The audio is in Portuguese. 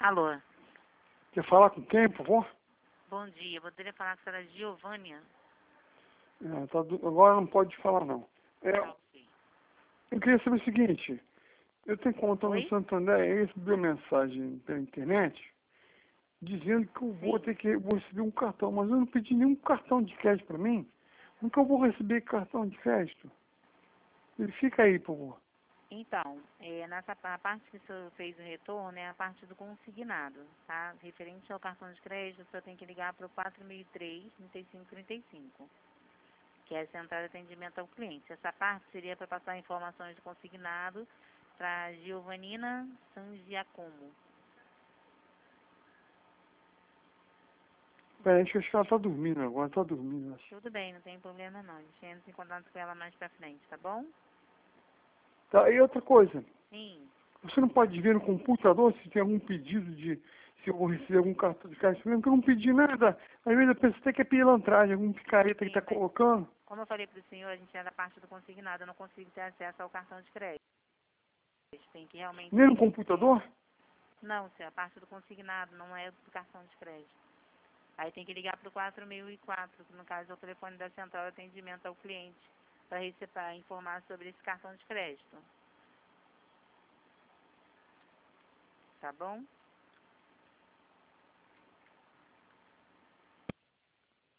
Alô, Quer falar com quem, por favor? bom dia. Poderia falar com a senhora Giovânia? Agora não pode falar, não. Tá, ok. Eu queria saber o seguinte. Eu tenho conta no Oi? Santander e eu recebi uma mensagem pela internet dizendo que eu vou receber um cartão, mas eu não pedi nenhum cartão de crédito para mim. Nunca eu vou receber cartão de crédito. Verifica aí, por favor. Então, a parte que o senhor fez o retorno é a parte do consignado, tá? Referente ao cartão de crédito, o senhor tem que ligar para o 4003-3535, que é a central de atendimento ao cliente. Essa parte seria para passar informações do consignado para Giovanina Sangiacomo. Peraí, acho que ela tá dormindo agora, tá dormindo, acho. Tudo bem, não tem problema não. A gente entra em contato com ela mais pra frente, tá bom? Tá, e outra coisa. Sim. Você não pode ver no computador se tem algum pedido de... Se eu vou receber algum cartão de crédito mesmo, que eu não pedi nada. Às vezes eu penso até que é pilantragem, algum picareta que Sim, tá mas colocando. como eu falei para o senhor, a gente é da parte do consignado, eu não consigo ter acesso ao cartão de crédito. Tem que realmente Nem no requerer. computador? Não, senhor, a parte do consignado não é do cartão de crédito. Aí tem que ligar para o 4004, que no caso é o telefone da central de atendimento ao cliente, para informar sobre esse cartão de crédito. Tá bom?